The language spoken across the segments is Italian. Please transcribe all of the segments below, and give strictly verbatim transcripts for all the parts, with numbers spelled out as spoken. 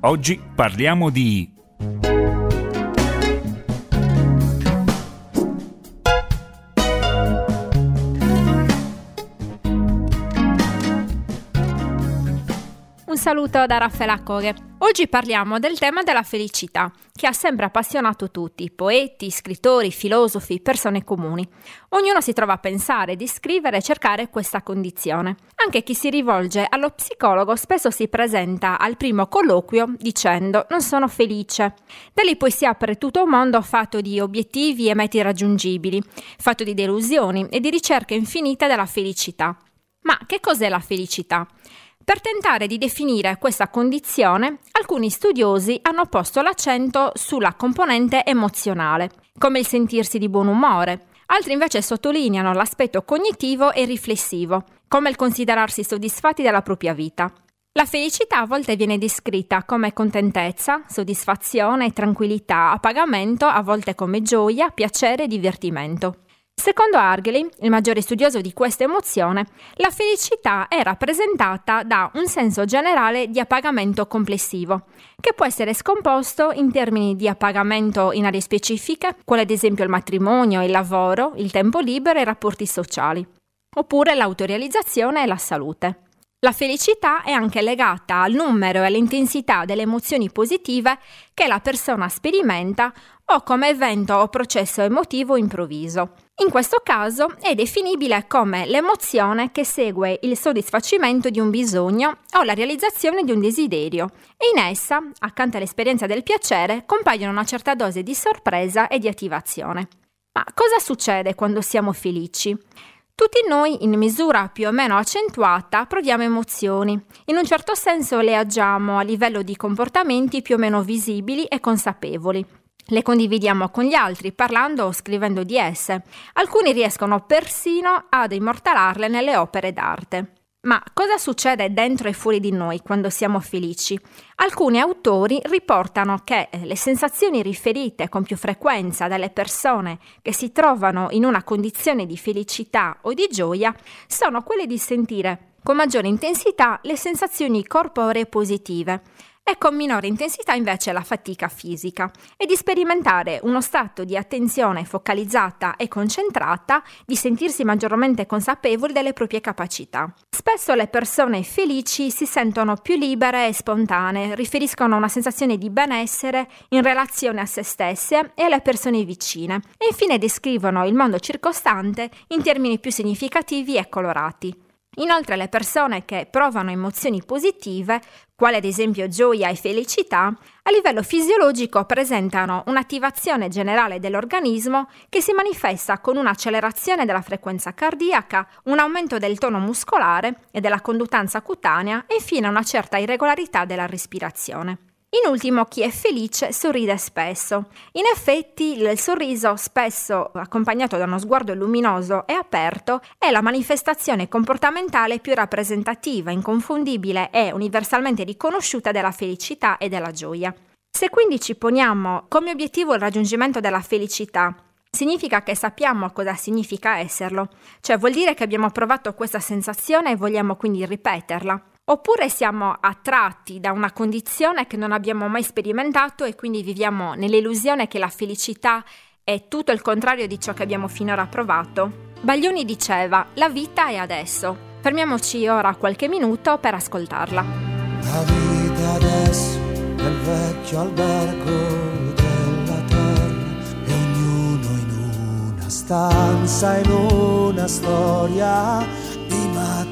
Oggi parliamo di... Un saluto da Raffaella Coghe. Oggi parliamo del tema della felicità, che ha sempre appassionato tutti, poeti, scrittori, filosofi, persone comuni. Ognuno si trova a pensare, descrivere e cercare questa condizione. Anche chi si rivolge allo psicologo spesso si presenta al primo colloquio dicendo «non sono felice». Da lì poi si apre tutto un mondo fatto di obiettivi e mete irraggiungibili, fatto di delusioni e di ricerche infinite della felicità. Ma che cos'è la felicità? Per tentare di definire questa condizione, alcuni studiosi hanno posto l'accento sulla componente emozionale, come il sentirsi di buon umore. Altri invece sottolineano l'aspetto cognitivo e riflessivo, come il considerarsi soddisfatti della propria vita. La felicità a volte viene descritta come contentezza, soddisfazione, tranquillità, appagamento, a volte come gioia, piacere e divertimento. Secondo Hargely, il maggiore studioso di questa emozione, la felicità è rappresentata da un senso generale di appagamento complessivo, che può essere scomposto in termini di appagamento in aree specifiche, quali ad esempio il matrimonio, il lavoro, il tempo libero e i rapporti sociali, oppure l'autorealizzazione e la salute. La felicità è anche legata al numero e all'intensità delle emozioni positive che la persona sperimenta o come evento o processo emotivo improvviso. In questo caso è definibile come l'emozione che segue il soddisfacimento di un bisogno o la realizzazione di un desiderio e in essa, accanto all'esperienza del piacere, compaiono una certa dose di sorpresa e di attivazione. Ma cosa succede quando siamo felici? Tutti noi, in misura più o meno accentuata, proviamo emozioni. In un certo senso le agiamo a livello di comportamenti più o meno visibili e consapevoli. Le condividiamo con gli altri, parlando o scrivendo di esse. Alcuni riescono persino ad immortalarle nelle opere d'arte. Ma cosa succede dentro e fuori di noi quando siamo felici? Alcuni autori riportano che le sensazioni riferite con più frequenza dalle persone che si trovano in una condizione di felicità o di gioia sono quelle di sentire con maggiore intensità le sensazioni corporee positive e con minore intensità invece la fatica fisica, e di sperimentare uno stato di attenzione focalizzata e concentrata, di sentirsi maggiormente consapevoli delle proprie capacità. Spesso le persone felici si sentono più libere e spontanee, riferiscono una sensazione di benessere in relazione a se stesse e alle persone vicine, e infine descrivono il mondo circostante in termini più significativi e colorati. Inoltre le persone che provano emozioni positive, quali ad esempio gioia e felicità, a livello fisiologico presentano un'attivazione generale dell'organismo che si manifesta con un'accelerazione della frequenza cardiaca, un aumento del tono muscolare e della conduttanza cutanea e infine una certa irregolarità della respirazione. In ultimo, chi è felice sorride spesso. In effetti, il sorriso, spesso accompagnato da uno sguardo luminoso e aperto, è la manifestazione comportamentale più rappresentativa, inconfondibile e universalmente riconosciuta della felicità e della gioia. Se quindi ci poniamo come obiettivo il raggiungimento della felicità, significa che sappiamo cosa significa esserlo, cioè vuol dire che abbiamo provato questa sensazione e vogliamo quindi ripeterla. Oppure siamo attratti da una condizione che non abbiamo mai sperimentato e quindi viviamo nell'illusione che la felicità è tutto il contrario di ciò che abbiamo finora provato. Baglioni diceva: la vita è adesso. Fermiamoci ora qualche minuto per ascoltarla. La vita è adesso nel vecchio albergo della terra e ognuno in una stanza, in una storia di mattini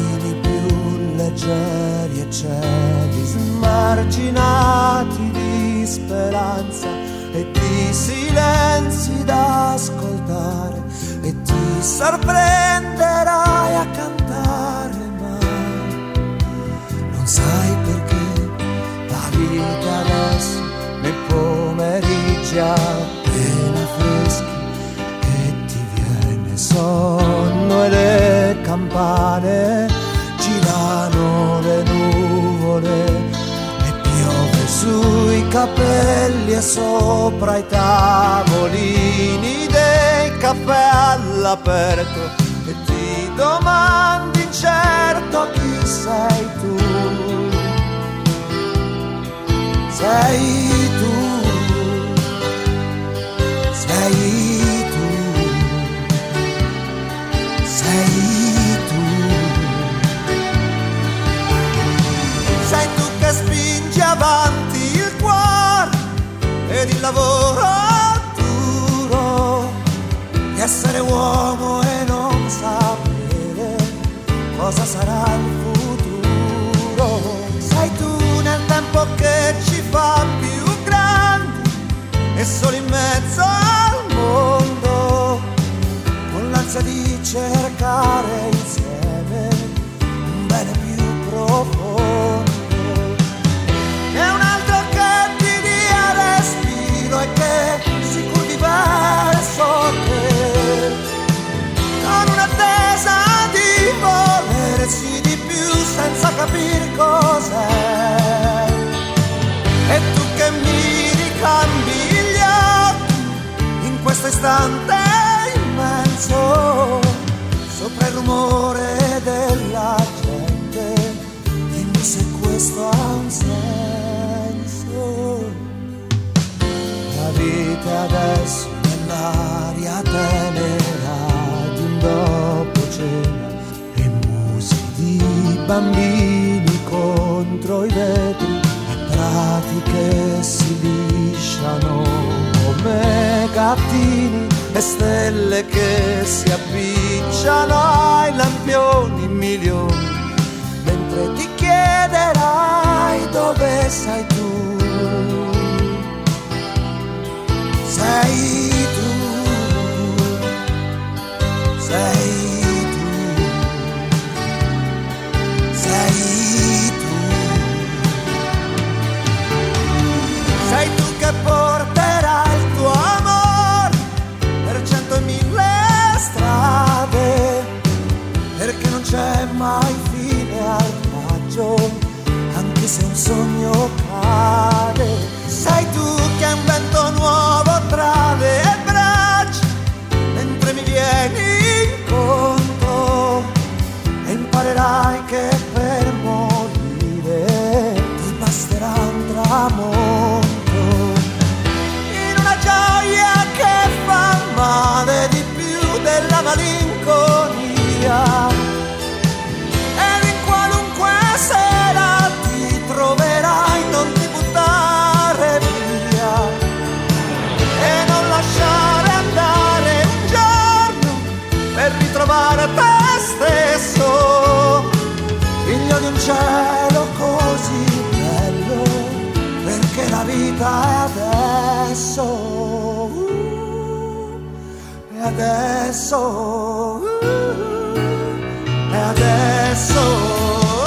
leggeri e cieli smarginati di speranza e di silenzi da ascoltare, e ti sorprenderai a cantare, ma non sai perché la vita adesso nei pomeriggi appena freschi e ti viene sonno e le campane girano le nuvole e piove sui capelli e sopra i tavolini dei caffè all'aperto e ti domandi incerto chi sei tu. sei tu, sei tu, sei tu. Sei tu che spingi avanti il cuore ed il lavoro duro di essere uomo e non sapere cosa sarà il futuro. Sei tu nel tempo che ci fa più grandi e solo in mezzo al mondo, con l'ansia di cercare insieme un bene più profondo. E un altro che ti dia respiro e che si curvi verso te, con un'attesa di volersi di più senza capire cos'è. E tu che mi ricambi gli occhi in questo istante immenso, sopra il rumore della gente, dimmi se questo ha un senso. La vita adesso nell'aria tenera di un dopo cena e musiche di bambini contro i vetri e prati che si lisciano come gattini e stelle che si appicciano ai lampioni milioni, mentre ti chiederai dove sei tu. Sei tu, sei tu, sei tu. Sei tu che porterai il tuo amore per cento e mille strade, perché non c'è mai fine al viaggio, anche se un sogno cade. Sei tu che è un vento nuovo tra le braccia, mentre mi vieni incontro, e imparerai che per morire ti basterà un tramonto, in una gioia che fa male di più della malinconia. Ed in qualunque sera ti troverai, non ti buttare via e non lasciare andare un giorno per ritrovare te stesso, figlio di un cielo così bello, perché la vita è adesso, uh, è adesso, uh, è adesso.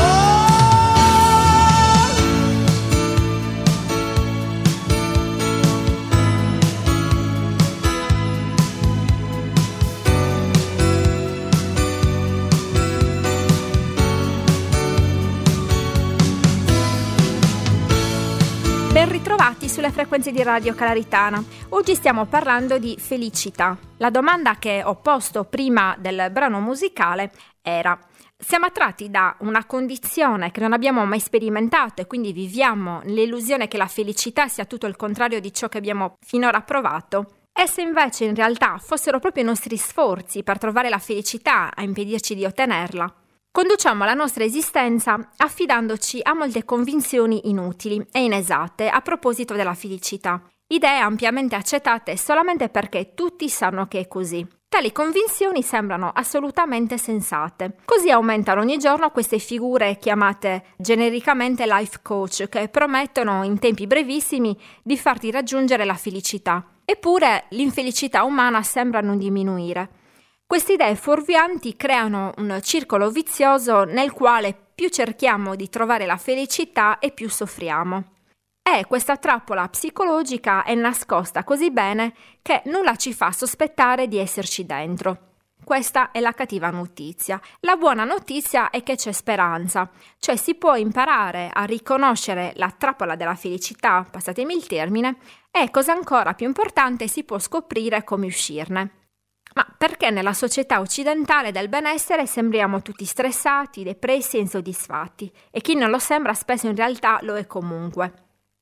Ben ritrovati sulle frequenze di Radio Calaritana. Oggi stiamo parlando di felicità. La domanda che ho posto prima del brano musicale era: siamo attratti da una condizione che non abbiamo mai sperimentato e quindi viviamo l'illusione che la felicità sia tutto il contrario di ciò che abbiamo finora provato? E se invece in realtà fossero proprio i nostri sforzi per trovare la felicità a impedirci di ottenerla? Conduciamo la nostra esistenza affidandoci a molte convinzioni inutili e inesatte a proposito della felicità, idee ampiamente accettate solamente perché tutti sanno che è così. Tali convinzioni sembrano assolutamente sensate. Così aumentano ogni giorno queste figure chiamate genericamente life coach, che promettono in tempi brevissimi di farti raggiungere la felicità. Eppure l'infelicità umana sembra non diminuire. Queste idee fuorvianti creano un circolo vizioso nel quale più cerchiamo di trovare la felicità e più soffriamo. E questa trappola psicologica è nascosta così bene che nulla ci fa sospettare di esserci dentro. Questa è la cattiva notizia. La buona notizia è che c'è speranza, cioè si può imparare a riconoscere la trappola della felicità, passatemi il termine, e cosa ancora più importante, si può scoprire come uscirne. Ma perché nella società occidentale del benessere sembriamo tutti stressati, depressi e insoddisfatti, e chi non lo sembra spesso in realtà lo è comunque?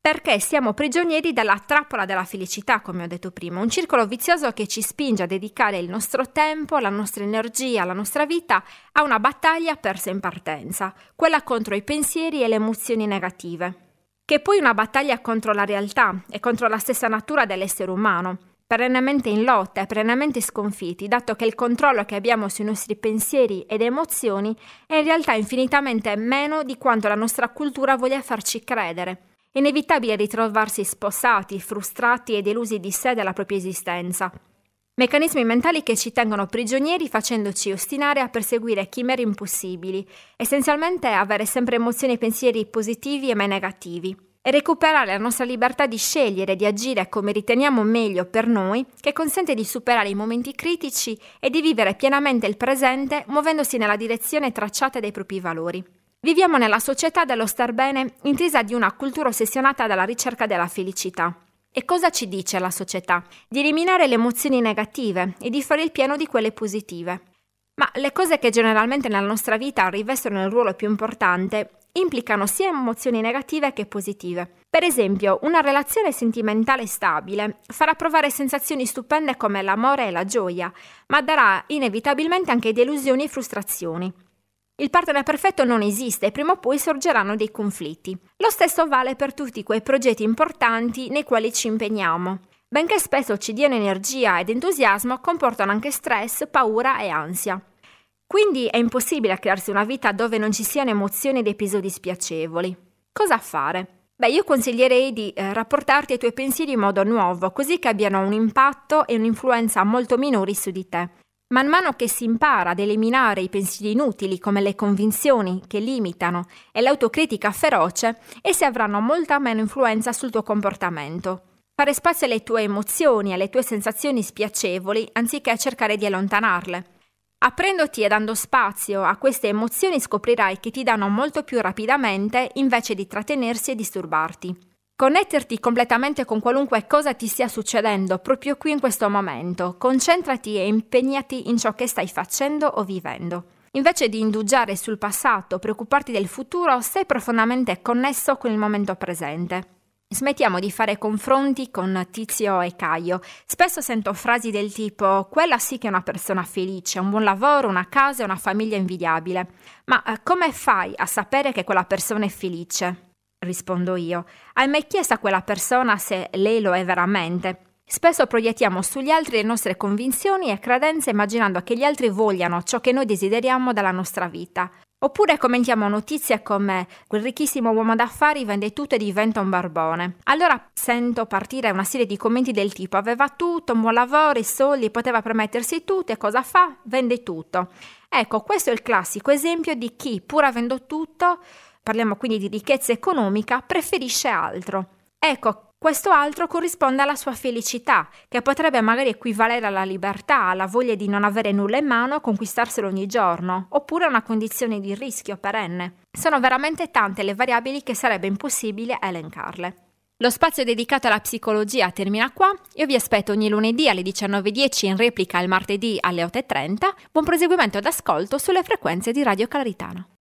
perché siamo prigionieri della trappola della felicità, come ho detto prima, un circolo vizioso che ci spinge a dedicare il nostro tempo, la nostra energia, la nostra vita a una battaglia persa in partenza, quella contro i pensieri e le emozioni negative, che è poi una battaglia contro la realtà e contro la stessa natura dell'essere umano, perennemente in lotta e perennemente sconfitti, dato che il controllo che abbiamo sui nostri pensieri ed emozioni è in realtà infinitamente meno di quanto la nostra cultura voglia farci credere. È inevitabile ritrovarsi spossati, frustrati e delusi di sé e della propria esistenza. Meccanismi mentali che ci tengono prigionieri facendoci ostinare a perseguire chimere impossibili, essenzialmente avere sempre emozioni e pensieri positivi e mai negativi, e recuperare la nostra libertà di scegliere e di agire come riteniamo meglio per noi, che consente di superare i momenti critici e di vivere pienamente il presente muovendosi nella direzione tracciata dai propri valori. Viviamo nella società dello star bene intrisa di una cultura ossessionata dalla ricerca della felicità. E cosa ci dice la società? Di eliminare le emozioni negative e di fare il pieno di quelle positive. Ma le cose che generalmente nella nostra vita rivestono il ruolo più importante implicano sia emozioni negative che positive. Per esempio, una relazione sentimentale stabile farà provare sensazioni stupende come l'amore e la gioia, ma darà inevitabilmente anche delusioni e frustrazioni. Il partner perfetto non esiste e prima o poi sorgeranno dei conflitti. Lo stesso vale per tutti quei progetti importanti nei quali ci impegniamo. Benché spesso ci diano energia ed entusiasmo, comportano anche stress, paura e ansia. Quindi è impossibile crearsi una vita dove non ci siano emozioni ed episodi spiacevoli. Cosa fare? Beh, io consiglierei di eh, rapportarti ai tuoi pensieri in modo nuovo, così che abbiano un impatto e un'influenza molto minori su di te. Man mano che si impara ad eliminare i pensieri inutili come le convinzioni che limitano e l'autocritica feroce, esse avranno molta meno influenza sul tuo comportamento. Fare spazio alle tue emozioni e alle tue sensazioni spiacevoli anziché cercare di allontanarle. Aprendoti e dando spazio a queste emozioni scoprirai che ti danno molto più rapidamente invece di trattenersi e disturbarti. Connetterti completamente con qualunque cosa ti stia succedendo proprio qui in questo momento. Concentrati e impegnati in ciò che stai facendo o vivendo. Invece di indugiare sul passato, preoccuparti del futuro, sei profondamente connesso con il momento presente. Smettiamo di fare confronti con Tizio e Caio. Spesso sento frasi del tipo: quella sì che è una persona felice, un buon lavoro, una casa e una famiglia invidiabile. Ma eh, come fai a sapere che quella persona è felice? Rispondo io. Hai mai chiesto a quella persona se lei lo è veramente? Spesso proiettiamo sugli altri le nostre convinzioni e credenze immaginando che gli altri vogliano ciò che noi desideriamo dalla nostra vita. Oppure commentiamo notizie come quel ricchissimo uomo d'affari vende tutto e diventa un barbone. Allora sento partire una serie di commenti del tipo: aveva tutto, un buon lavoro, i soldi, poteva permettersi tutto e cosa fa? Vende tutto. Ecco, questo è il classico esempio di chi, pur avendo tutto, parliamo quindi di ricchezza economica, preferisce altro. Ecco, questo altro corrisponde alla sua felicità, che potrebbe magari equivalere alla libertà, alla voglia di non avere nulla in mano, conquistarselo ogni giorno, oppure a una condizione di rischio perenne. Sono veramente tante le variabili che sarebbe impossibile elencarle. Lo spazio dedicato alla psicologia termina qua. Io vi aspetto ogni lunedì alle diciannove e dieci, in replica il martedì alle otto e trenta. Buon proseguimento d'ascolto sulle frequenze di Radio Calaritana.